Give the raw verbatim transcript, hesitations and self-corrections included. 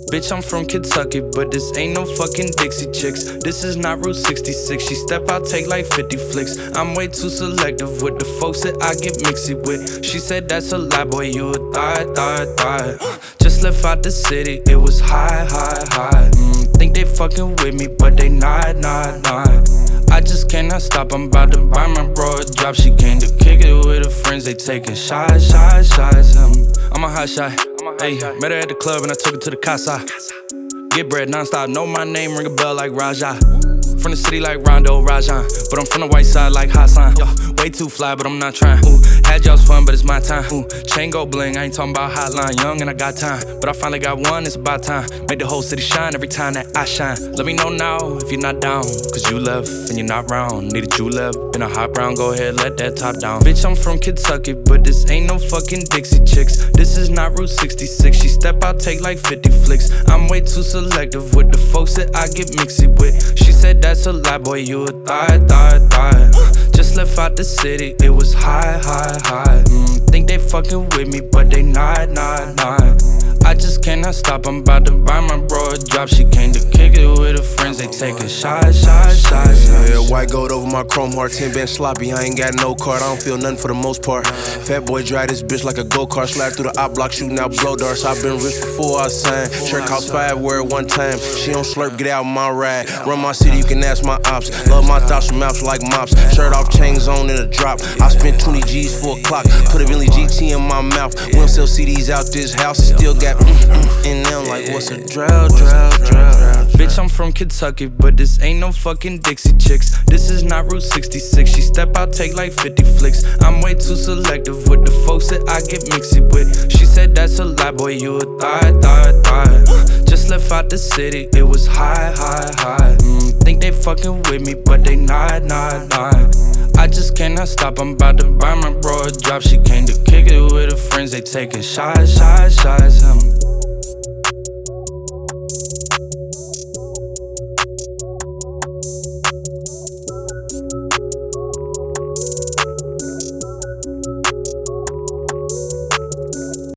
Bitch, I'm from Kentucky, but this ain't no fucking Dixie Chicks. This is not Route sixty-six. She step out, take like fifty flicks. I'm way too selective with the folks that I get mixy with. She said that's a lie, boy, you a thot, thot, thot. Just left out the city, it was high, high, high. Mm, think they fucking with me, but they not, not, not. I just cannot stop, I'm about to buy my bro a drop. She came to kick it with her friends, they taking shots, shots, shots. Um, I'm a hot shot. Hey, met her at the club and I took her to the casa. Get bread non-stop, know my name, ring a bell like Raja. From the city like Rondo, Rajan. But I'm from the white side like Hassan. Yo, way too fly, but I'm not trying. Ooh, had y'all's fun, but it's my time. Ooh, chain go bling, I ain't talking about hotline. Young and I got time, but I finally got one, it's about time. Make the whole city shine every time that I shine. Let me know now if you're not down, cause you left and you're not round. Needed you left in a hot brown, go ahead, let that top down. Bitch, I'm from Kentucky, but this ain't no fucking Dixie Chicks. This is not Route sixty-six. She step out, take like fifty flicks. I'm way too selective with the folks that I get mixy with. She said that's a lie, boy, you a thot, thot, thot. Just left out the city, it was high, high, high. Mm, think they fucking with me, but they not, not, not. I just cannot stop, I'm about to buy my bro a drop. She came to kick it with her friends, they taking shots, shots, shots. Yeah, white gold over my chrome heart, ten band sloppy, I ain't got no card, I don't feel nothing for the most part. Fat boy drive this bitch like a go-kart, slide through the op block, shooting out blow darts. I've been rich before I signed, shirt cost five, wear it one time. She don't slurp, get out my ride, run my city, you can ask my ops. Love my thoughts from maps like mops, shirt off, chains on in a drop. I spent twenty G's for a clock, put a Bentley G T in my mouth. We don't sell C Ds out this house, it still got mm, mm, in them like what's a drought, drought, drought. Bitch, I'm from Kentucky, but this ain't no fucking Dixie Chicks. This is not Route sixty-six. She step out, take like fifty flicks. I'm way too selective with the folks that I get mixy with. She said that's a lie, boy, you a thot, thot, thot. Just left out the city, it was high, high, high. Mm, think they fucking with me, but they not, not, not. I just cannot stop, I'm about to buy my bro a drop. She came to kick it with her friends, they taking shots, shots, shots. Um,